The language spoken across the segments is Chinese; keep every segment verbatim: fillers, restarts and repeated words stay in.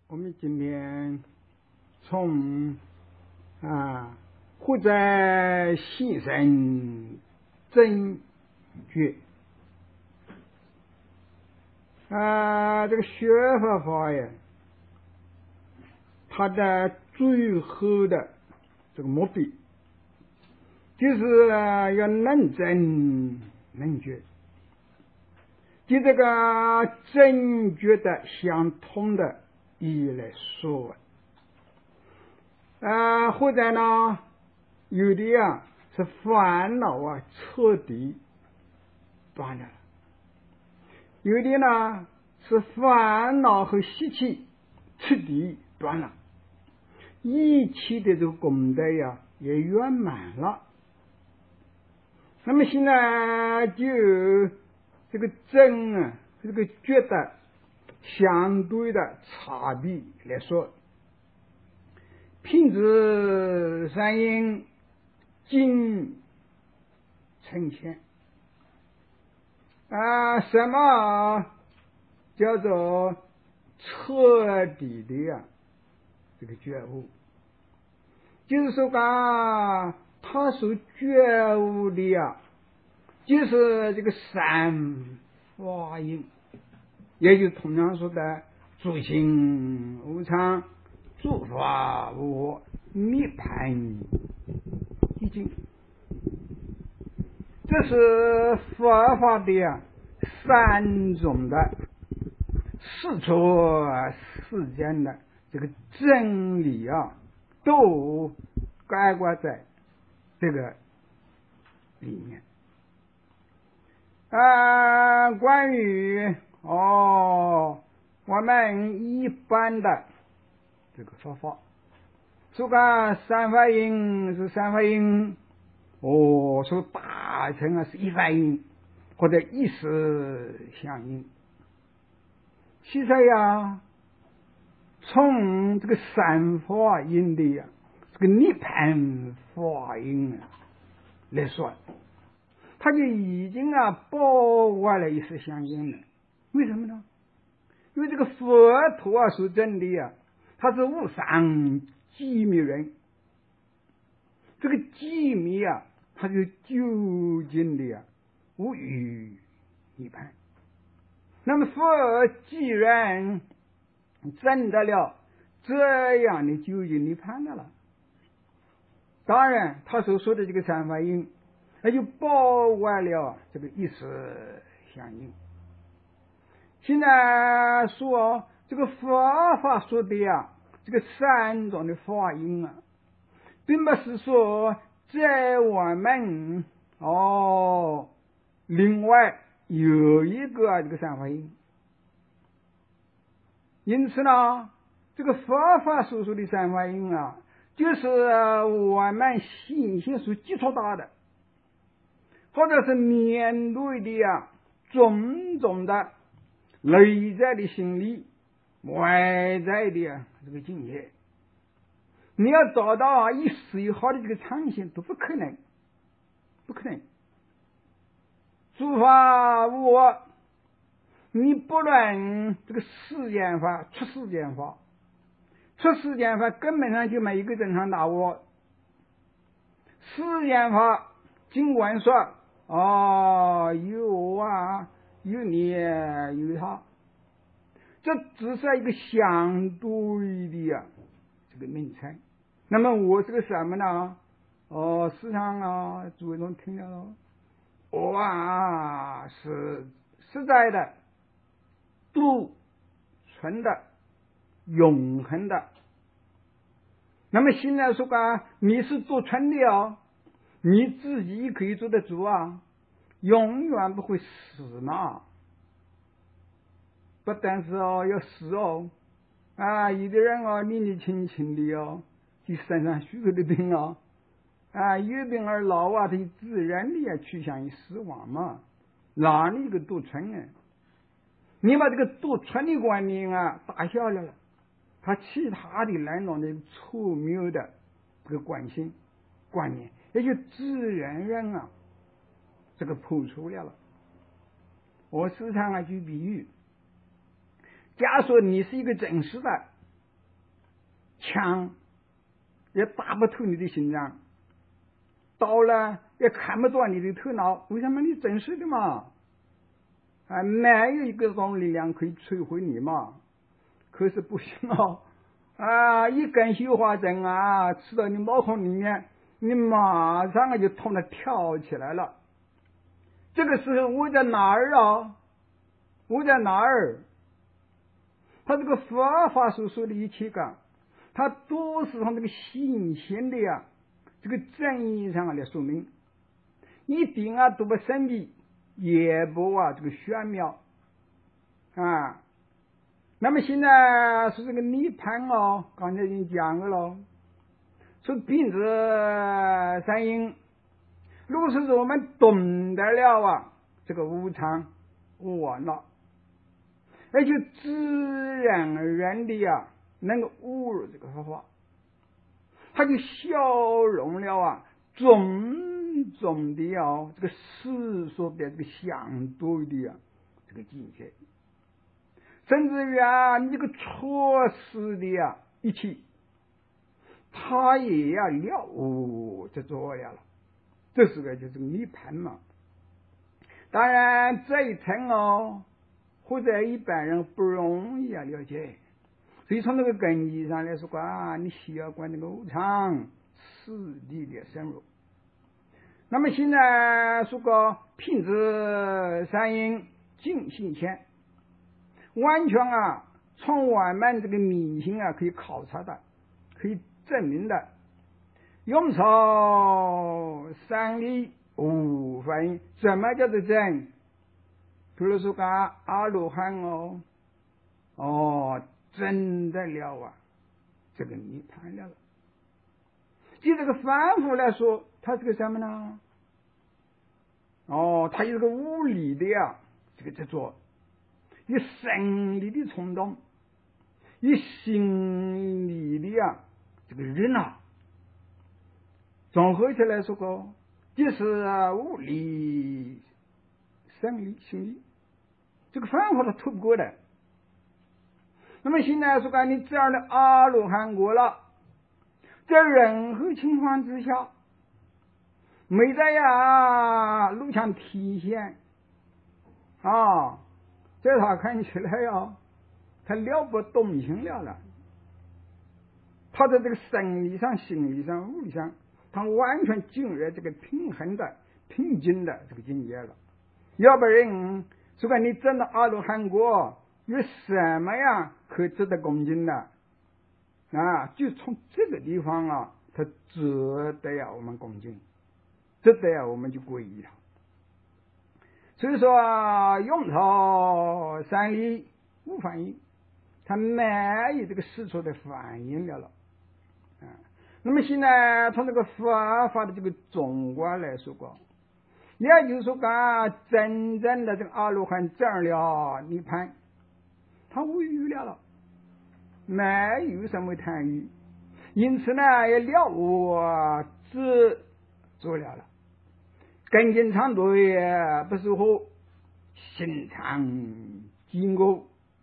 我们今天从啊活在牺牲真觉啊这个学佛法呀，它的最后的这个目的就是要能真能觉，就这个真觉的相通的意义来说啊，或者呢有的啊是烦恼啊彻底断了，有的呢是烦恼和习气彻底断了，一切的这个功德呀也圆满了。那么现在就这个真啊这个觉得相对的差别来说，品质三因精呈现啊，什么叫做彻底的呀、啊、这个觉悟，就是说啊他所觉悟的呀、啊、就是这个三法印，也就同样说的诸行无常，诸法无我，涅槃已经，这是佛法的呀、啊、三种的世出世间的这个真理啊，都概括在这个里面啊。关于哦我们一般的这个说法，说个三法印是三法印，哦说大乘啊是一法印或者一时相应，其实呀从这个三法印的呀这个涅槃法印啊来说，它就已经啊包括了一时相应了。为什么呢？因为这个佛陀啊所证的呀、啊，它是无上机密人，这个机密啊，它就究竟的呀、啊、无余涅槃。那么佛既然证得了这样的究竟涅槃的了，当然他所说的这个三法印，那就包括了这个一时相应。现在说这个佛法说的呀，这个三种的法印啊，并不是说在我们哦另外有一个这个三法印。因此呢，这个佛法所说的三法印啊，就是我们信心所基础大的，或者是面对的呀种种的内在的心理，外在的呀这个境界，你要找到一丝一毫的这个常性都不可能，不可能。诸法无我，你不论这个世间法出世间法，出世间法根本上就没一个正常大我。世间法尽管说哦有我啊有你有他，这只是一个相对的呀、啊、这个名称。那么我是个什么呢？哦时常啊诸位都听到了，我啊是实在的独存的永恒的。那么现在说啊你是独存的哦，你自己可以做得主啊，永远不会死嘛。不但是哦要死哦啊，有的人哦年纪轻轻的哦就身上许多的病哦啊，有病而老啊，他自然的也趋向于死亡嘛，哪里一个独存呢？你把这个独存的观念啊打消了，他其他的那种的错谬的这个惯性观念也就自然人啊这个破除了了。我时常啊举比喻，假说你是一个真实的枪也打不透你的心脏，刀了也看不断你的头脑，为什么？你真实的嘛，啊，没有一个种力量可以摧毁你嘛。可是不行哦，啊，一根绣花针啊，刺到你毛孔里面，你马上啊就痛得跳起来了。这个时候我在哪儿啊？我在哪儿？他这个佛法所说的一切个，他都是从这个信心的呀，这个真义上来说明，一定啊都不神秘，也不啊这个玄妙啊。那么现在是这个涅槃哦，刚才已经讲了咯，说病子三因，如果是我们懂得了啊这个无常无我了，而且自然而然的呀能够悟入这个佛法，他就消融了啊种种的啊这个世俗的这个相对的呀这个境界，甚至于啊你这个错失的呀一切，他也要了悟这做了了，这是个就是涅槃嘛。当然这一层哦，或者一般人不容易啊了解，所以从那个根基上来说啊，你需要管那个无常实地的深入。那么现在说个品质三因净性现，完全啊从我们这个迷信啊可以考察的，可以证明的。用草三力无反应，什么叫做真？比如说个阿罗汉哦，哦，真的了啊，这个涅槃了。就这个凡夫来说，他是个什么呢？哦，他有个物理的呀，这个叫做有生理的冲动，有心理的呀，这个人啊，综合起来说个，就是物理、生理、心理，这个凡夫他透不过的。那么现在说看你这样的阿罗汉过了，在任何情况之下，没在呀路上体现啊，在他看起来呀，他了不动情了了。他在这个生理上、心理上、物理上，他完全进入这个平衡的、平静的这个境界了。要不然，说看你真的阿罗汉果，有什么呀可值得恭敬的啊？就从这个地方啊，他值得呀我们恭敬，值得呀我们去皈依他。所以说，用头三力无反应，他没有这个世俗的反应了了。啊，那么现在从这个佛法的这个总观来说过，也就是说讲真正的这个阿罗汉证了涅槃，他无余了了，没有什么贪欲，因此呢也了无自做了了，根茎长对不是和心肠经过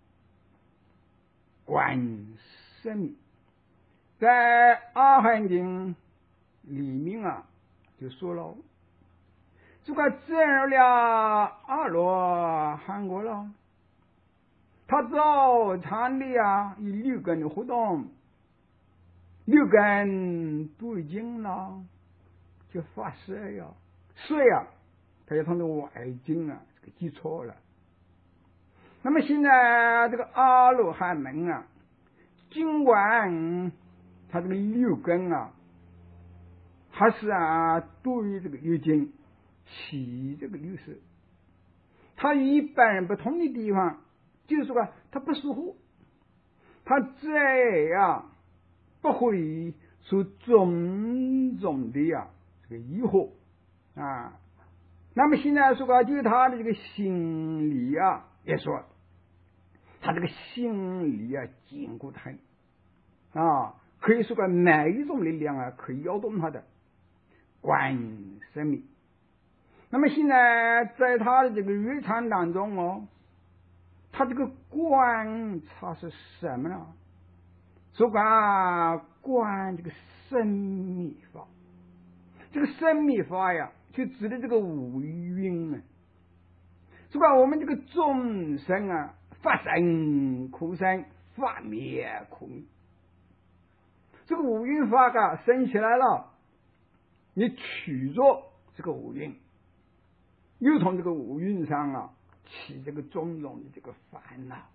观生命。在阿含经里面啊就说了，这个证了阿罗汉果了，他照常的啊以六根的活动，六根对境了就发射呀，所以啊他要从这个外境啊这个记错了。那么现在这个阿罗汉门啊，尽管他这个六根啊还是啊对于这个六境起这个六识，他与一般人不同的地方就是说他不舒服，他这样不会受种种的呀这个疑惑啊。那么现在说个就是他的这个心理啊，也说他这个心理啊坚固得很啊，可以说个每一种力量啊可以摇动他的观生命。那么现在在他的这个日常当中哦，他这个观察是什么呢？ 说管观这个生密法，这个生密法呀，就指的这个五蕴啊。说管我们这个众生啊，法生可生，法灭可灭。这个五蕴法啊，生起来了，你取着这个五蕴，又从这个五蕴上啊起这个种种的这个烦恼。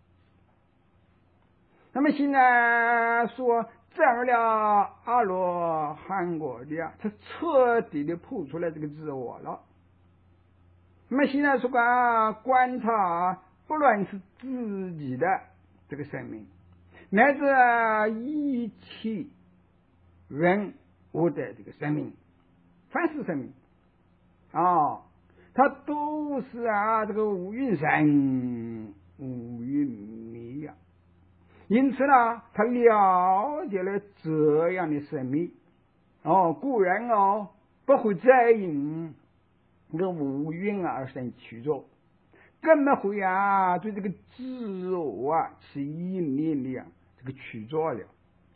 那么现在说证了阿罗汉果的啊，他彻底的破出来这个自我了。那么现在说观观察，不论是自己的这个生命，乃至一切人物的这个生命，凡是生命啊、哦，它都是啊这个五蕴生，五蕴灭呀。因此呢，他了解了这样的生命，哦，故人哦不会再因这个五蕴而生取着，更不会啊对这个自我啊起意念力啊这个取着了。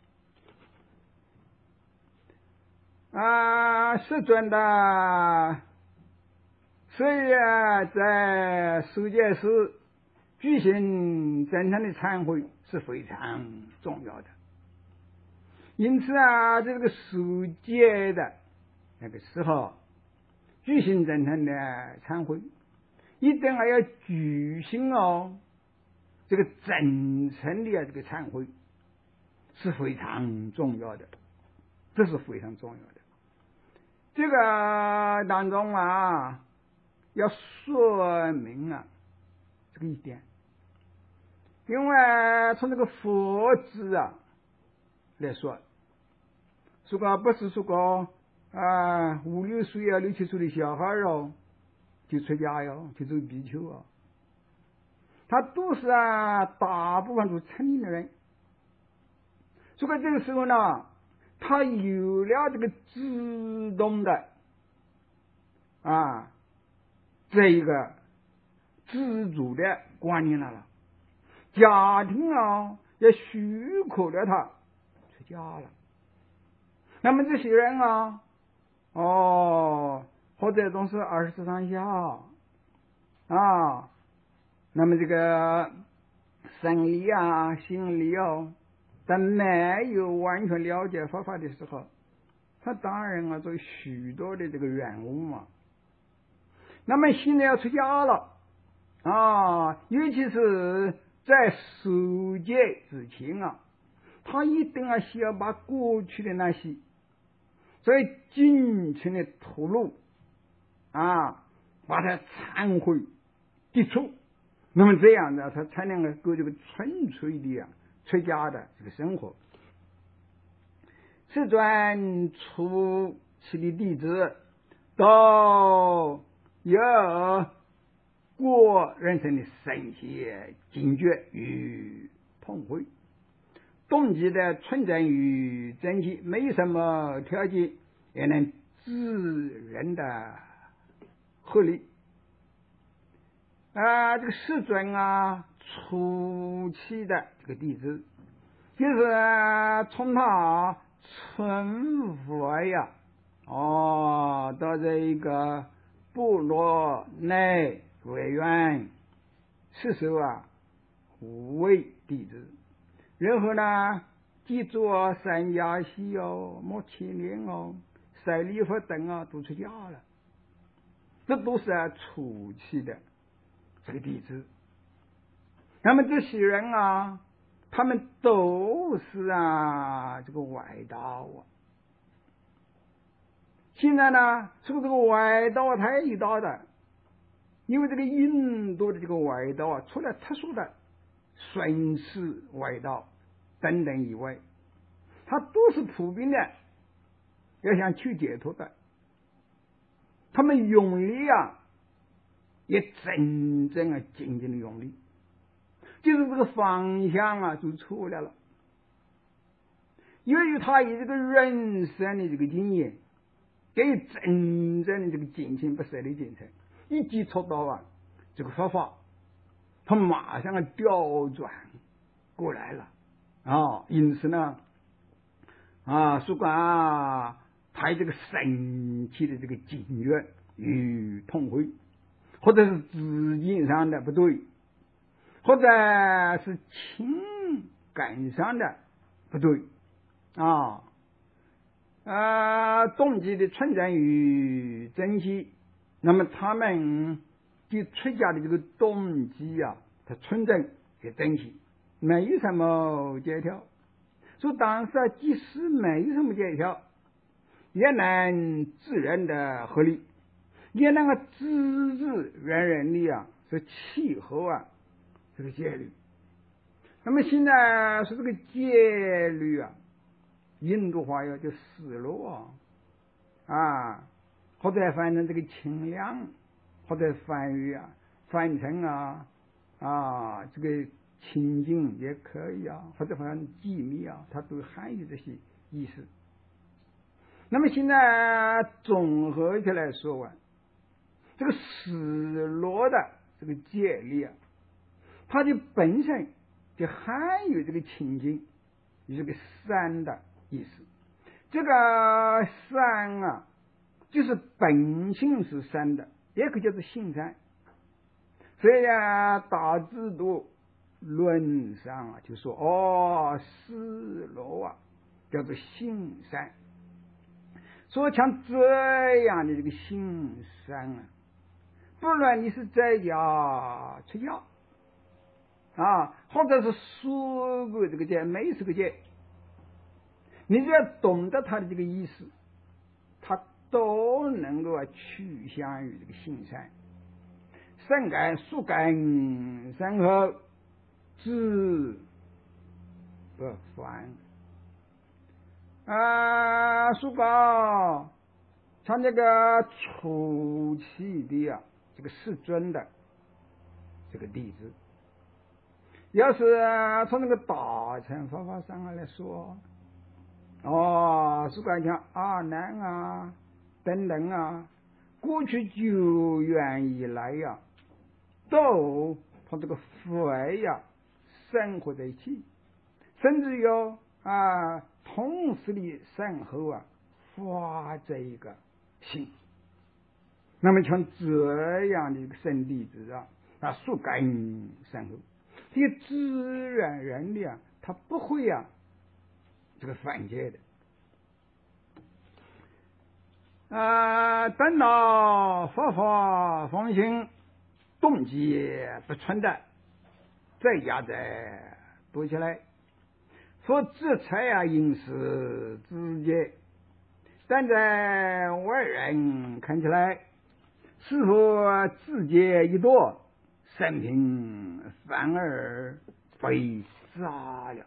啊，世尊的，所以啊，在世界是举行真正的忏悔是非常重要的。因此啊，在这个世界的那个时候，举行真正的忏悔，一定还要举行哦，这个真诚的这个忏悔是非常重要的，这是非常重要的。这个当中啊，要说明啊这个一点，因为从这个佛字啊来说，说个不是说个啊五六岁啊六七岁的小孩哦就出家哟，就做比丘啊，他都是啊大部分都成年的人。所以这个时候呢，他有了这个自动的啊这一个自主的观念来了，家庭啊也许可了他出家了。那么这些人啊，哦，或者都是二十四上下啊，那么这个生理啊心理哦，但没有完全了解佛法的时候，他当然啊做许多的这个软物嘛。那么现在要出家了啊，尤其是在受戒之前啊，他一定要需要把过去的那些所以尽情的吐露啊，把它忏悔抵触，那么这样呢，他才能够过这个纯粹的啊出家的这个生活。世尊初期的弟子都有过人生的深切警觉与痛悔，动机的纯正与真气，没什么条件也能自然的合理啊。这个世尊啊，初期的这个弟子，就是从他成佛呀，哦，到这一个部落内为愿，是时候啊，五位弟子。然后呢，记住啊，三亚西哦，莫千年哦，赛利弗等啊，都出家了。这都是啊初期的这个弟子。那么这些人啊，他们都是啊这个外道啊。现在呢，从这个外道太大的，因为这个印度的这个外道啊，除了特殊的顺世外道等等以外，它都是普遍的，要想去解脱的，他们用力啊，也真正啊紧紧的用力，就是这个方向啊就错了了。由于他以这个人生的这个经验，给真正的这个精进不舍的精神，一接触到啊这个佛法，他马上啊调转过来了啊，因此呢，啊，属官啊，他有这个神奇的这个警觉与痛悔，或者是资金上的不对，或者是情感上的不对啊，啊，动机的存在与珍惜，那么他们对出家的这个动机啊，它存在与珍惜，没有什么借条。所以当时啊，即使没有什么借条，也能自然的合理，也能够自自然然的啊，是契合啊这个戒律。那么现在说这个戒律啊，印度话要叫丝罗啊，啊，或者翻成这个清凉，或者翻译啊，翻成啊啊这个清净也可以啊，或者翻机密啊，它都含有这些意思。那么现在综合起来说啊，这个丝罗的这个戒律啊，它的本身就含有这个清净与这个善的意思。这个善啊，就是本性是善的，也可以叫做性善。所以啊，大制度论上啊就说，哦，丝罗啊叫做性善。所以像这样的这个性善啊，不论你是在家出家啊，或者是说过这个戒，没这个戒，你只要懂得它的这个意思，它都能够啊趋向于这个性善。善根树根善后知不烦啊，树高像这个初期的啊这个世尊的这个弟子，要是从那个大乘佛法上来说，哦，树高像阿难啊等等啊，过去久远以来呀、啊，都同这个佛呀生活在一起，甚至有啊同时的生活啊发这一个心。那么像这样的一个圣弟子啊，啊树根生活，这个自然人的啊，他不会啊这个犯戒的。啊，等到佛法风行，动机不纯的，再加再读起来，说制裁啊，应是直接，但在外人看起来，是否直接一多，生平反而被杀了。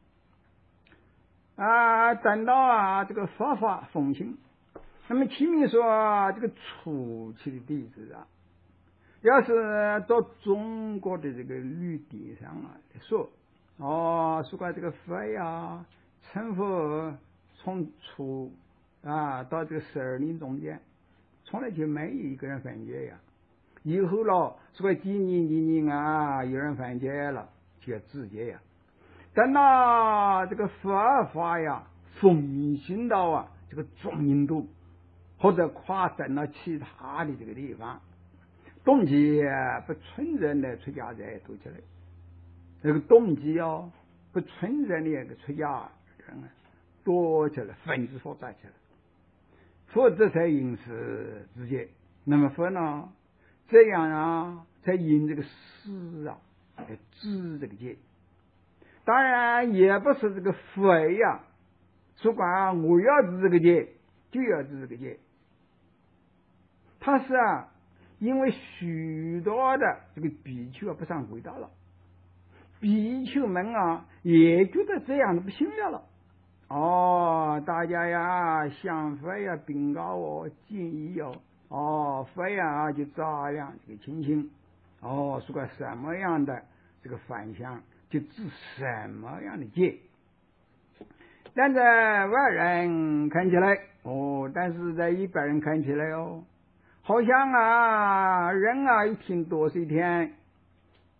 啊，等到啊这个佛法风行。那么前面说这个初期的弟子啊，要是到中国的这个绿地上啊来说，哦，说过这个佛呀，成佛从初啊到这个十二年中间，从来就没有一个人犯戒呀。以后了，说几年几年啊，有人犯戒了，就要自戒呀。等到这个佛法呀风行到啊这个中印度，或者跨等到其他的这个地方，动机不纯正的出家人读起来，这个动机哦不纯正的这个出家人啊多起来，分子复杂起来，否则才应是直接。那么佛呢这样啊才引这个思啊来知这个戒。当然也不是这个佛呀说管我要知这个戒就要知这个戒，他是啊因为许多的这个比丘啊不上轨道了，比丘们啊也觉得这样的不行了了，哦，大家呀向佛呀禀告哦，建议哦，哦佛呀就照亮这个情形，哦说个什么样的这个反向就治什么样的戒。但在外人看起来哦，但是在一般人看起来哦，好像啊人啊一听多是一天，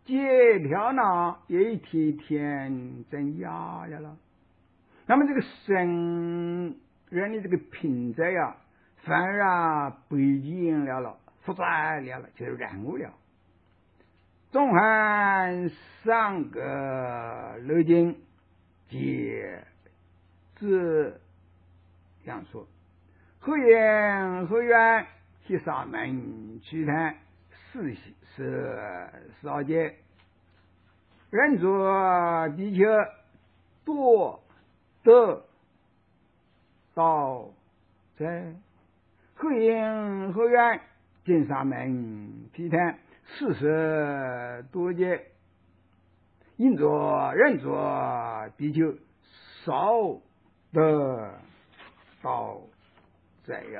借条呢也一天天增压了了。那么这个生人的这个品质呀，反而啊北京了了，复杂了了，就是染污了。纵含上个楼经皆这样说，后言后愿其上门去谈四是少节，人作地球多得到在后言后愿进上门去谈四十多节，因作人作地球少得到这样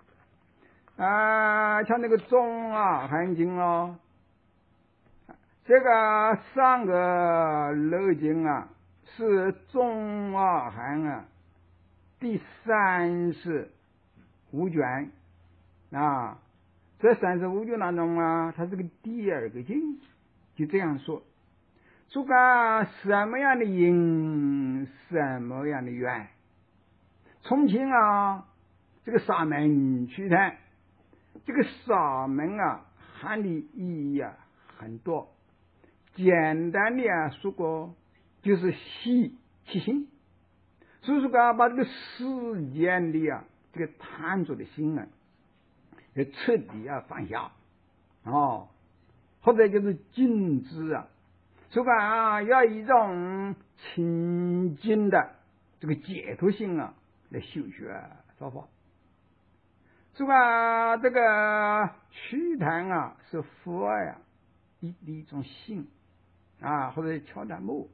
啊，像那个中啊含经哦，这个上个楼经啊是中啊含啊第三十五卷啊，这三十五卷当中啊，它是个第二个经，就这样说，说个什么样的因，什么样的缘。重庆啊，这个沙门去谈，这个沙门啊，含的意义啊很多。简单的啊说过，就是喜起心，所以说啊，把这个世间的啊这个贪着的心啊，要彻底啊放下哦，或者就是禁止啊，所以啊要一种清净的这个解脱性啊来修学说法。所以啊这个曲坛啊是佛呀一的一种性啊，或者敲打木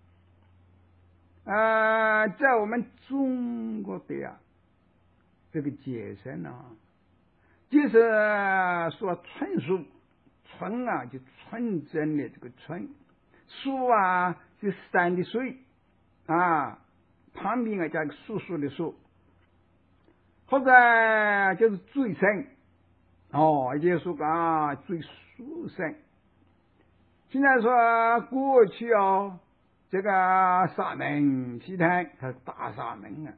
啊，在我们中国的呀这个解释呢，就是说纯素，纯啊就纯真的这个纯，素啊就山的水啊，旁边啊加个素素的素，或者就是最深哦，也就是说啊最殊胜。现在说过去哦，这个沙门西坛它是大沙门啊，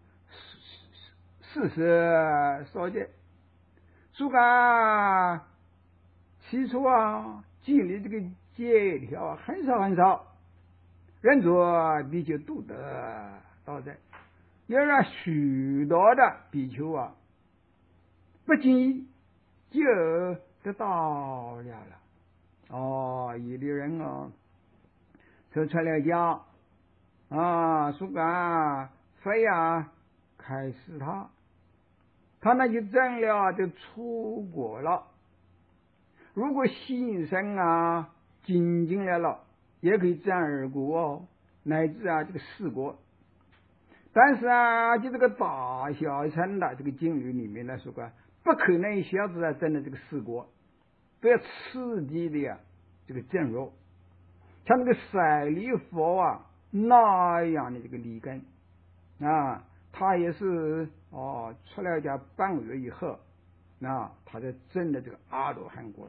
四十少节，说个起初啊建立这个戒条很少很少，人做比丘都得到在，要让许多的比丘啊不经意就得到了了。哦，有的人哦，说出来讲啊，说个非啊开始他，他那就真了就出国了。如果心生啊精进来了，也可以占二国哦，乃至啊这个四国。但是啊，就这个大小乘的这个经律里面来说个，不可能一下子啊争了这个四国。都要刺激的呀，这个正入，像那个舍利佛啊那样的这个利根啊，他也是哦出来家半个月以后，那他才证的这个阿罗汉果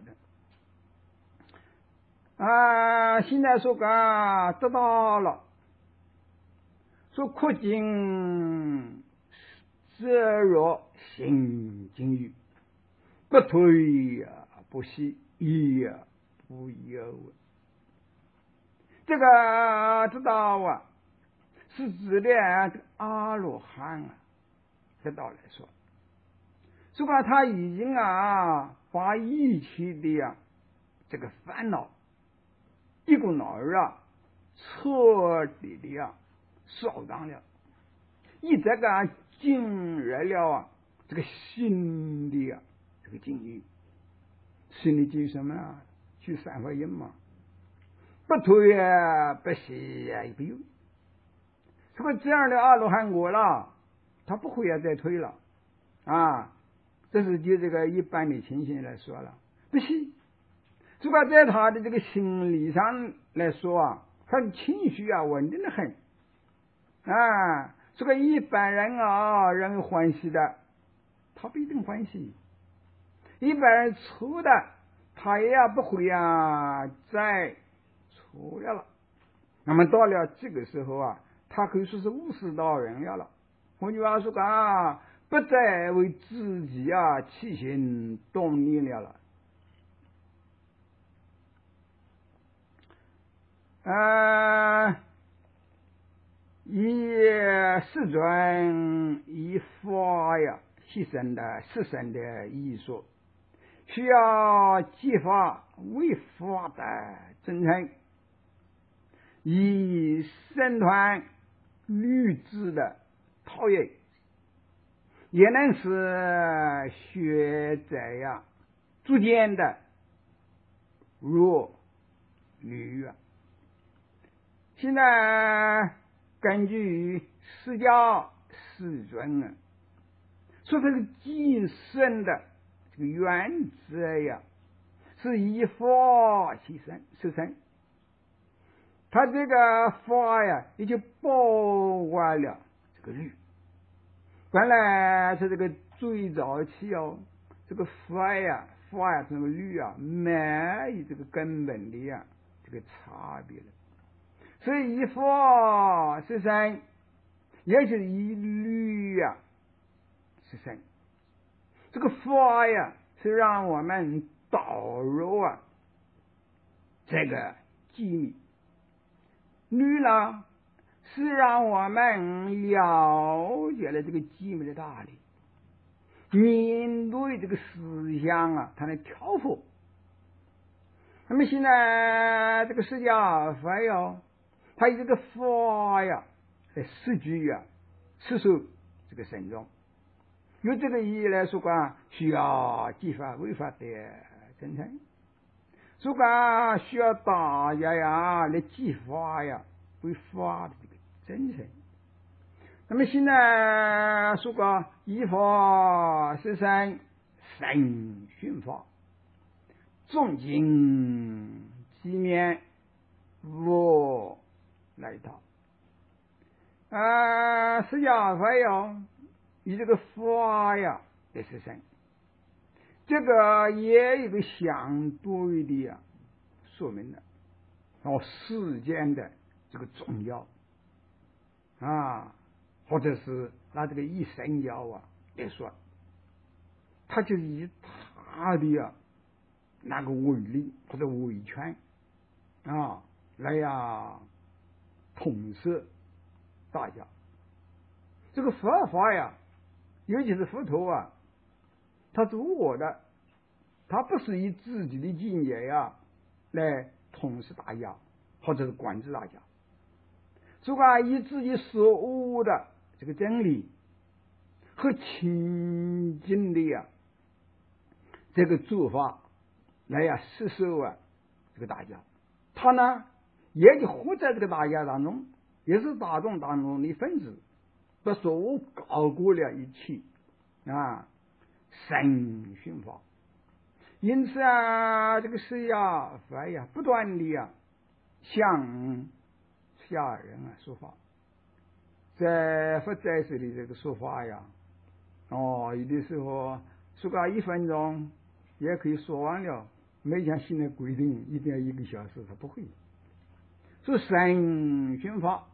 的啊。现在说个得到了，说扩经摄若行经语，不退呀、啊。不息也不忧，这个知道啊，是指的这个阿罗汉啊，这道来说，说吧，他已经啊，把一切的呀这个烦恼一股脑儿啊，彻底的呀扫荡了，一这个进入了啊这个新的呀这个境遇。心里就什么啊？去三合印嘛，不退啊，不息啊，也不有。这个这样的阿罗汉果了，他不会啊再退了啊。这是就这个一般的情形来说了，不息。这个在他的这个心理上来说啊，他的情绪啊稳定的很啊。这个一般人啊，人欢喜的，他不一定欢喜。一般人错的，他也不会啊，在脱了。那么到了这个时候啊，他可以说是武士道人了。换句话说啊，不再为自己啊起心动念了了。啊，以世尊以法呀牺牲的牺牲的艺术，需要激发为法的真诚，以身团律制的陶冶，也能使学者呀逐渐的入律啊。现在根据释迦世尊啊说这个寄生的这个原则呀，是以法牺牲受生。他这个法呀，也就包括了这个律。本来是这个最早期哦，这个法呀，法呀，这个律啊，没有这个根本的呀这个差别的。所以以法是生，也就是以律呀是生。这个法呀，是让我们导入啊这个机密。律呢，是让我们了解了这个机密的道理，面对这个思想啊，它能调伏。那么现在这个释迦佛哟，他以这个法呀来施具啊，施受这个神众。由这个意义来说啊，需要激发违法的真诚，所以啊，需要大家呀来激发呀为法的这个真诚。那么现在说个依法施生，神训法，重经机面，无来道。啊，释迦佛哟，以这个法呀来施生，这个也有一个相对的呀说明了哦世间的这个重要啊，或者是拿这个一神教啊来说，他就是以他的呀那个威力或者威权啊来呀统摄大家。这个佛法呀，尤其是佛陀啊，他是我的，他不是以自己的境界呀来统治大家，或者是管制大家，主要以自己所悟的这个真理和清净的呀这个做法来呀施受啊这个大家。他呢也就活在这个大家当中，也是大众当中的分子，把所悟高过了一切啊神训法。因此啊，这个释迦佛呀，不断的呀向下人啊说法。在佛在世的这个说法呀，哦，有的时候说个一分钟也可以说完了，没像现在规定一定要一个小时，他不会。说神训法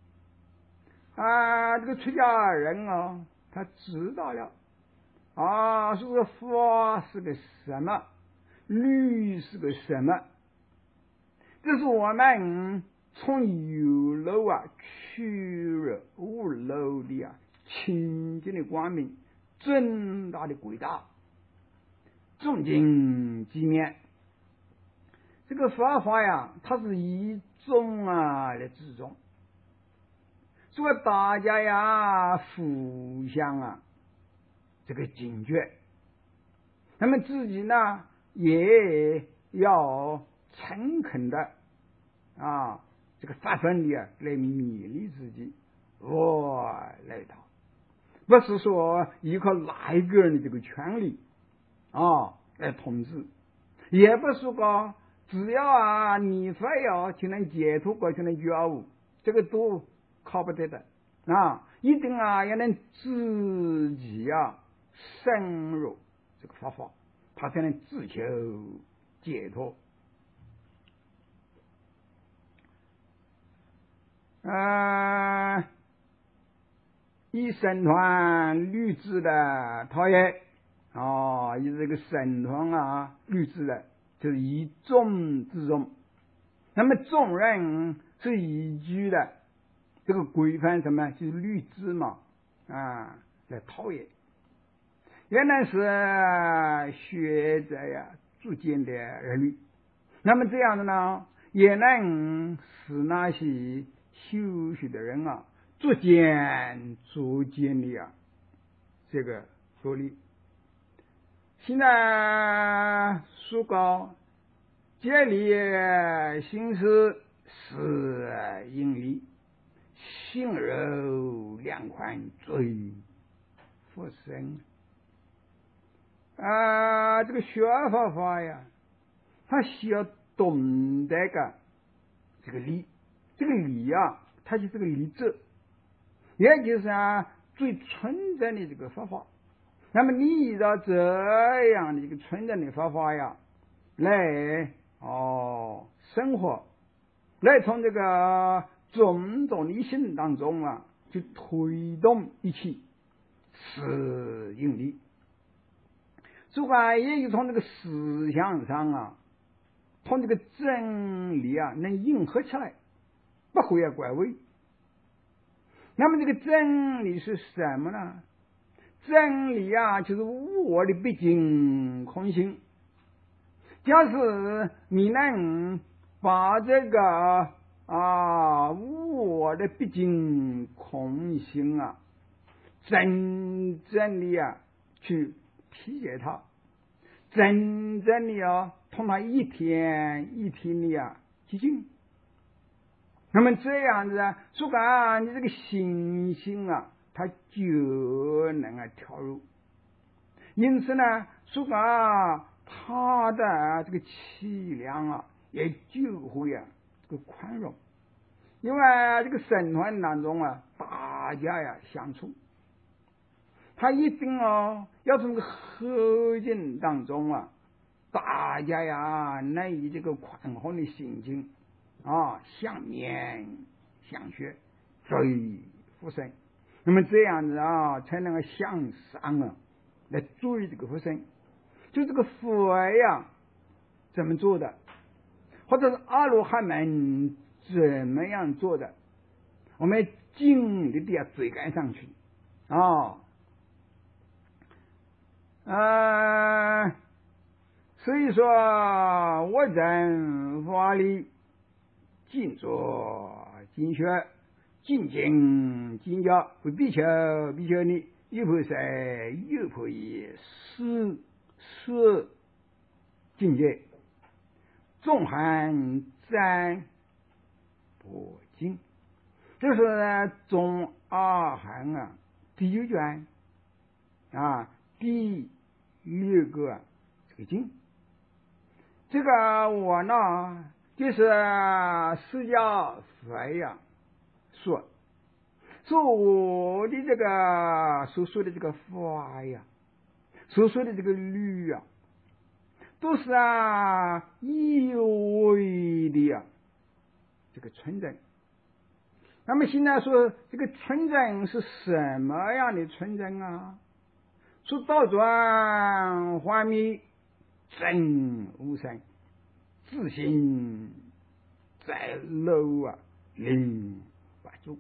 啊，这个出家人啊，他知道了啊，说个法是个什么，律是个什么，这是我们从有漏啊去了无漏的啊清净的光明，最大的伟大，重经机面。这个佛法呀，它是以众啊来自重，所以大家呀互相啊这个警觉，那么自己呢也要诚恳的啊这个发奋的来勉励自己，我来到，不是说依靠哪一个人的这个权利啊来统治，也不是说只要啊你非要就能解脱过就能觉悟，这个都靠不得的啊，一定啊要能自己啊深入这个佛法，他才能自求解脱。 呃，以神团律制的陶冶，哦，以这个神团啊律制的，就是以众之众。那么众人是依据的这个规范什么，就是律制嘛，啊，来陶冶。原来是学者呀逐渐的儿女，那么这样的呢，也能使那些修学的人啊，逐渐逐渐的啊，这个独立。现在书高建立心思是盈利，心柔两宽最复生。啊，这个学佛法呀，他需要懂得个这个理，这个理啊，它就是个理者，也就是啊最纯正的这个佛法。那么你依照这样的一个纯正的佛法呀，来哦生活，来从这个种种理性当中啊，去推动一切是盈利。主管也就从这个思想上啊，从这个真理啊，能迎合起来，不会啊怪味。那么这个真理是什么呢？真理啊，就是无我的毕竟空性。假使你能把这个啊无我的毕竟空性啊，真正的啊去理解它，真正的啊同它一天一天的啊接近，那么这样子啊，说啊你这个心性啊，它就能啊跳入。因此呢，说啊它的这个气量啊，也就会啊这个宽容。因为这个神团当中啊，大家呀相处，他一定哦，要从这个和境当中啊，大家呀能以这个宽宏的心情啊相面相学，最福生。那么这样子啊，才能够向上啊来追这个福生。就这个佛呀怎么做的，或者是阿罗汉们怎么样做的，我们尽力的要追赶上去啊。呃，所以说我人法力尽做尽学，尽精尽教，为比丘比丘尼，有菩萨有菩提，是是境界，众含赞不尽。就是中阿含啊第九卷啊第六个这个经，这个我呢就是释迦佛呀说，说我的这个所说的这个法呀，所说的这个律啊，都是啊一味的呀这个纯正。那么现在说这个纯正是什么样的纯正啊？说倒转幻灭真无生，自信在漏啊临不住。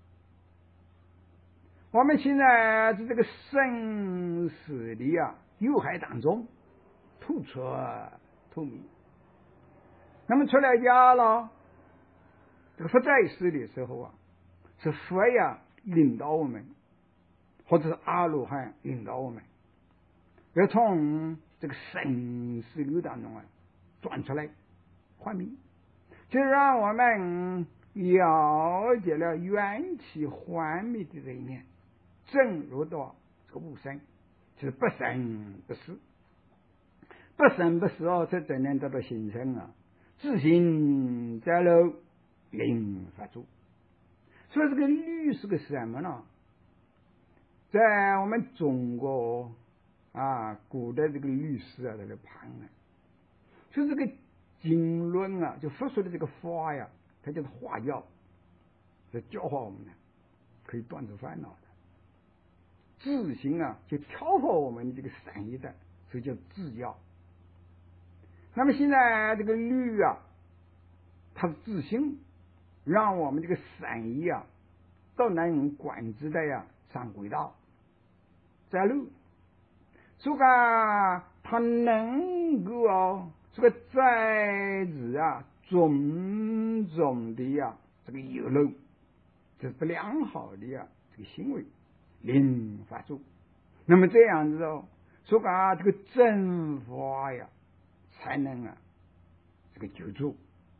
我们现在在这个生死的啊有害当中突出透明。那么出来家了，这个不在世的时候啊，是佛呀领导我们，或者是阿罗汉领导我们，要从这个生死流当中啊转出来幻灭，就让我们了解了缘起幻灭的这一面，正入到这个无生，就是不生不死，不生不死哦，才才能得到形成啊，自信在漏临发住。所以这个律是个什么呢？在我们中国啊，古代这个律师啊，这个判啊，就这个经论啊，就佛说的这个法呀，它叫做化教。 这教化我们呢，可以断除烦恼的。自行啊，就调和我们这个善意的，所以叫自教。那么现在这个律啊，它是自行让我们这个善意啊，都能管制的呀上轨道，在路，所以讲它能够啊，这个在日啊种种的呀这个有漏，这是不良好的呀这个行为。零发作，那么这样子哦，说啊，这个正法呀，才能啊，这个救助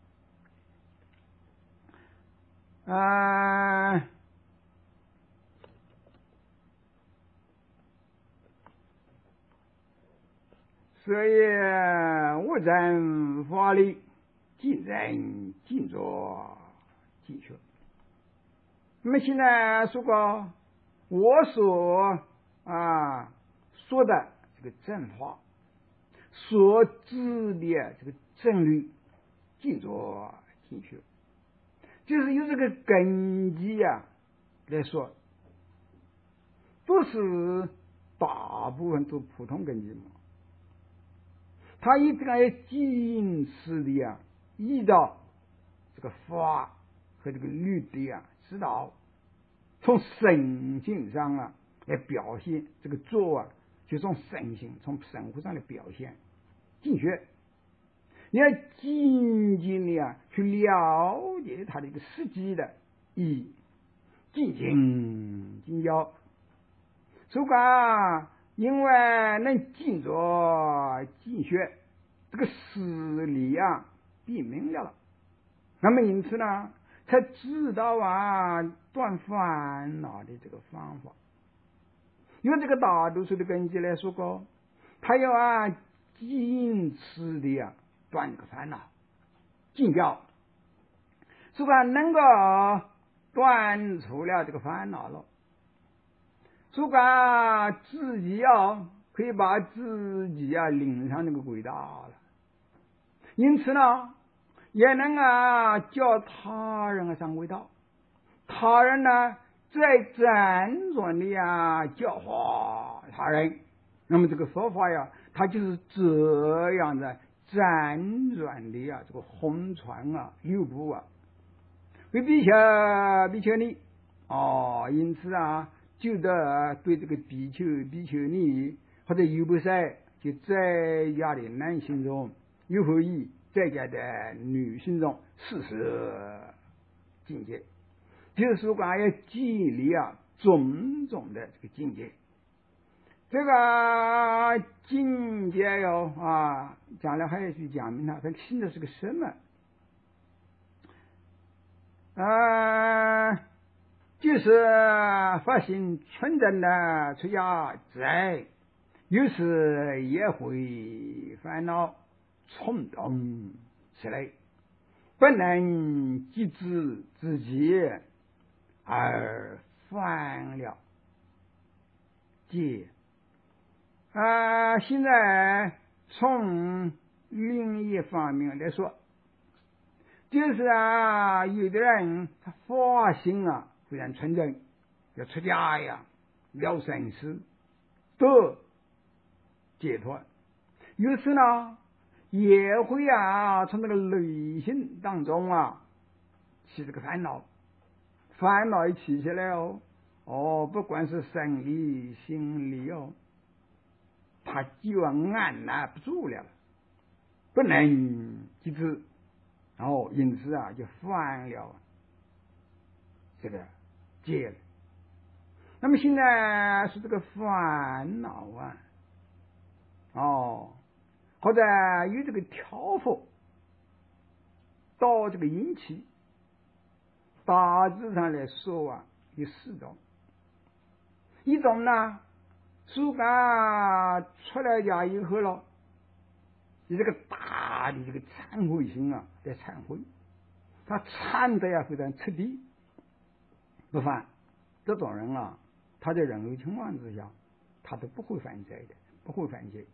啊。所以无正法力，尽人尽作尽学。那么现在说过。我所啊说的这个正法，所知的这个正律，尽作尽学，就是由这个根基啊来说，都是大部分都普通根基嘛。他一定要坚持的呀，依照这个法和这个律的啊指导。从神性上啊来表现这个做啊，就从神性从生活上来表现进学，你要静静的啊去了解它的一个实际的意义，进行进教。所以讲，因为能静着进学，这个事理啊变明了了，那么因此呢，才知道啊断烦恼的这个方法。用这个大多数的根基来说过，他要啊坚持的呀断这个烦恼，进教，所以说能够断除了这个烦恼了，所以说自己啊可以把自己啊领上那个轨道了，因此呢也能啊叫他人啊上轨道，他人呢在辗转的呀教化他人，那么这个佛法呀，它就是这样的辗转的呀这个红传啊流布啊，为比丘比丘尼哦，因此啊就得对这个比丘比丘尼或者有不塞就在家的男性中，有何意在家的女性中四十境界，就是说要建立啊种种的这个境界。这个境界哟啊，将来还要去讲明它，它现在是个什么？啊、呃，就是发心纯正的出家之爱，有时也会烦恼冲动起来，不能节制自己，而犯了戒。啊、呃，现在从另一方面来说，就是啊，有的人他发心啊非常纯正，要出家呀，了生死，得解脱。有时呢，也会啊从那个内心当中啊起这个烦恼，烦恼一起起来哦，哦，不管是生理、心理哦。他就按捺不住了，不能节制，然后因此啊就犯了这个戒了。那么现在是这个烦恼啊，哦，或者有这个挑拨到这个引起，大致上来说啊有四种，一种呢。苏干出来家以后了，你这个大的这个忏悔心啊，在忏悔，他忏得呀非常彻底，不犯。这种人啊，他在任何情况之下，他都不会犯罪的，不会犯戒。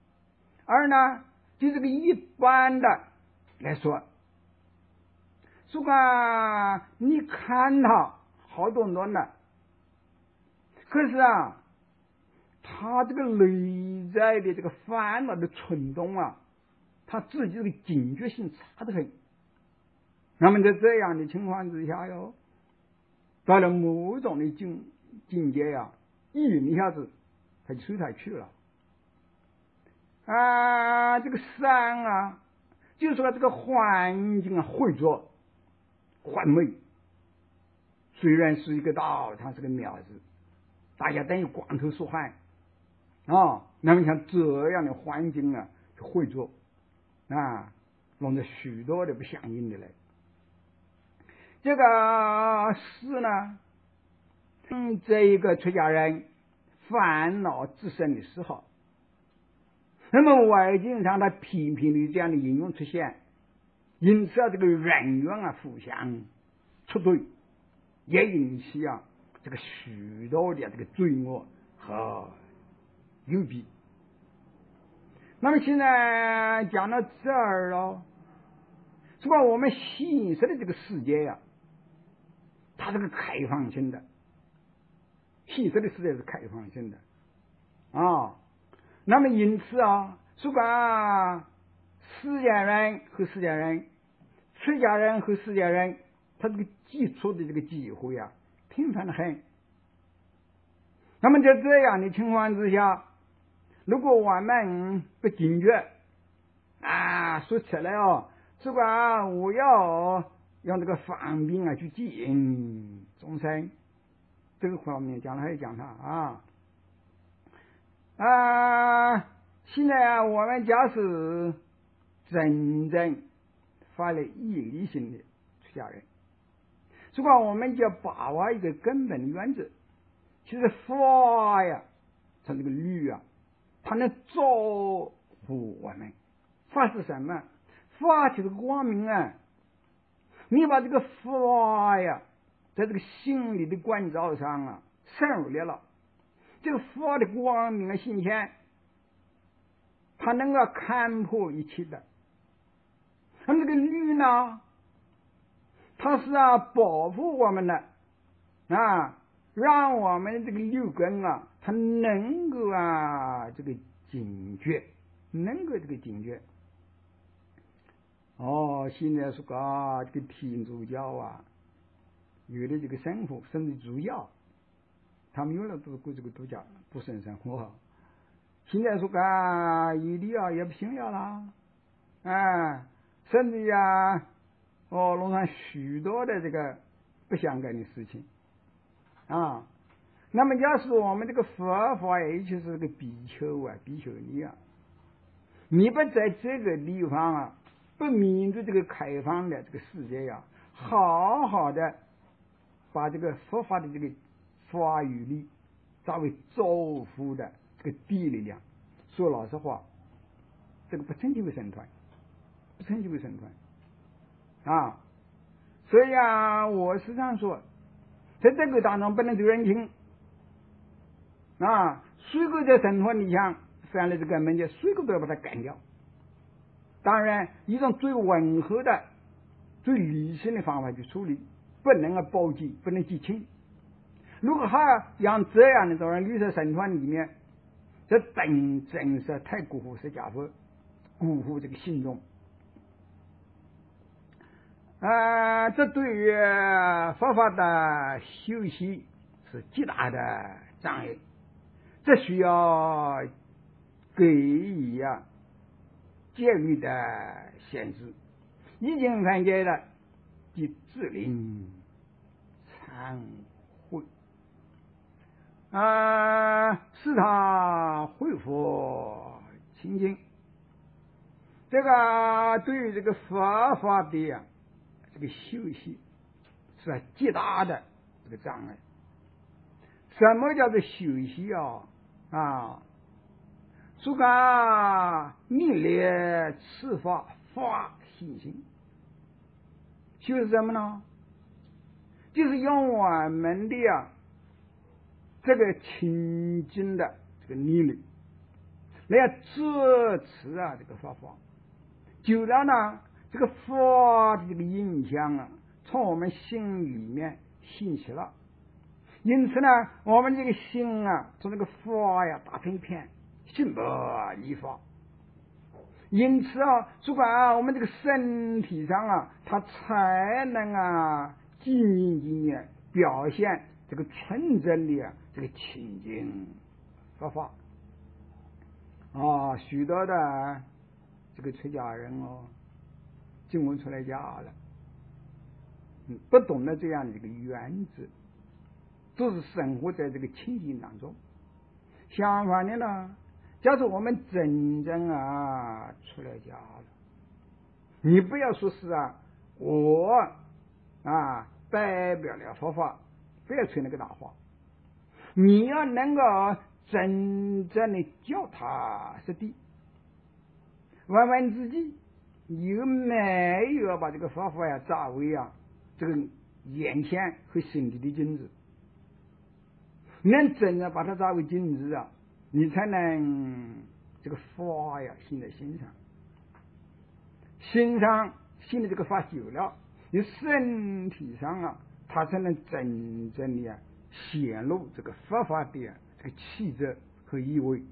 二呢，就这个一般的来说， 说啊，你看他好多年了，可是啊，他这个内在的这个烦恼的冲动啊，他自己这个警觉性差得很。那么在这样的情况之下哟，到了某种的境境界呀、啊，一下子他就衰退去了。啊，这个山啊，就是说这个环境啊，浑浊、幻美，虽然是一个道，它是个苗子，大家等于光头说汉啊。那么像这样的环境啊，就浑浊啊，弄得许多的不相应的来。这个诗呢，嗯，这一个出家人烦恼自身的时候，那么外境上他频频的这样的应用出现，因此啊，这个人缘啊互相出对，也引起啊这个许多的这个罪恶和幽闭。那么现在讲到这儿了，是吧？我们现实的这个世界呀、啊，它是个开放性的，现实的世界是开放性的啊。那么因此啊，说啊，释迦人和释迦人，出家人和释迦人，他这个接触的这个机会啊，频繁的很。那么在这样的情况之下，如果我们不警觉啊，说起来哦，说啊，我要用这个方便啊去接引众生，这个方面将来还讲他啊。啊，现在啊，我们假使真正发了毅力性的出家人，如果我们就要把握一个根本的原则，其实法呀，它这个律啊，它能造福我们。法是什么？法就是光明啊！你把这个法呀，在这个心理的关照上啊，深入了。这个法的光明的形象，它能够看破一切的。那么这个律呢，它是啊保护我们的啊，让我们这个六根啊，它能够啊这个警觉，能够这个警觉。哦，现在说啊，这个天主教啊，有的这个神父甚至主教，他们用了都过这个度假不生生活。现在说啊，有的啊也不信了啦，啊，甚至呀，哦，弄上许多的这个不相干的事情啊。那么假使我们这个佛法，也就是这个比丘啊、比丘尼啊，你不在这个地方啊，不面对这个开放的这个世界呀、啊，好好的把这个佛法的这个法语力作为造福的这个第一力量，说老实话，这个不成就为神团，不成就为神团啊。所以啊，我时常说，在这个当中不能丢人情啊。水果在神团里向犯了这个门，就水果都要把它干掉。当然，一种最温和的、最理性的方法去处理，不能啊包庇，不能激情。如果还让这样的在绿色神团里面，这真真是太辜负释迦佛，辜负这个信众啊！这对于佛法的修习是极大的障碍，这需要给予啊戒律的限制。已经犯戒了，即自令忏悔啊，使他恢复清净。这个对于这个佛法的呀、啊，这个修习是极大的这个障碍。什么叫做修习啊？啊，说个逆烈此法法信心，修是什么呢？就是用我们的啊这个清净的这个力量来支持啊这个法法，久了呢， 这个佛的这个影响啊，从我们心里面兴起了。因此呢，我们这个心啊，从这个佛呀打成一片，心不离佛。因此啊，主管啊，我们这个身体上啊，它才能啊，仅仅仅仅表现这个纯真的啊这个清净佛法啊。许多的这个出家人哦，经文出来家了，嗯，不懂得这样的一个原则。都是生活在这个清净当中。相反的呢，假如我们真正啊出来家了，你不要说是啊，我啊代表了佛法，不要吹那个大话。你要能够真正的脚踏实地，问问自己有没有把这个佛法呀作为啊这个眼前和心里的金子。能真的把它作为金子啊，你才能这个法呀心在心上，心上心的这个法久了，你身体上啊，它才能真正的啊显露这个佛法的啊这个气质和意味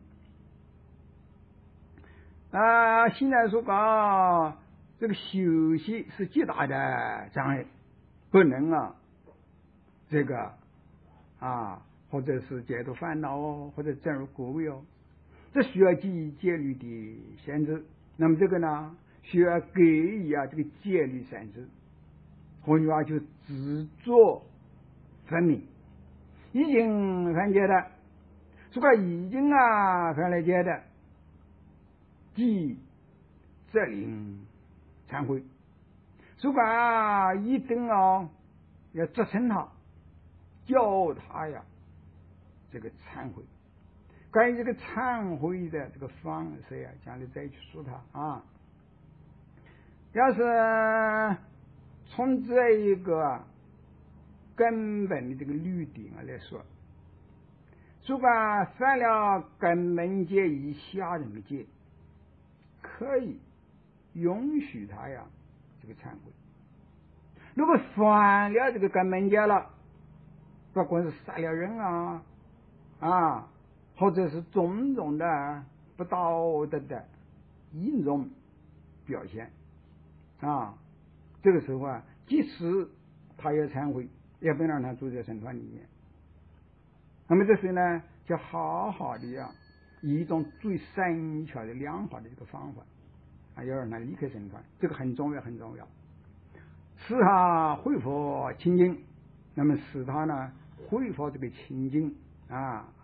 啊。现在说讲这个休息是极大的障碍，不能啊这个啊。或者是解脱烦恼哦，或者正入果位哦，这需要记戒律的限制。那么这个呢，需要给予啊这个戒律限制，换句话就自作分明，已经分解的，如果已经啊分了解的，即责令忏悔。如果啊一定哦要责成他，教他呀。这个忏悔，关于这个忏悔的这个方式呀，将来再去说它啊。要是从这一个根本的这个律典啊来说，如果犯了根本戒以下人的戒，可以允许他呀这个忏悔。如果犯了这个根本戒了，不管是杀了人啊。啊，或者是种种的不道德的一种表现啊，这个时候啊，即使他要忏悔，也不让他住在僧团里面。那么这时呢，就好好的呀，以一种最深巧的良好的这个方法啊，要让他离开僧团，这个很重要，很重要，使他恢复清净。那么使他呢恢复这个清净。啊，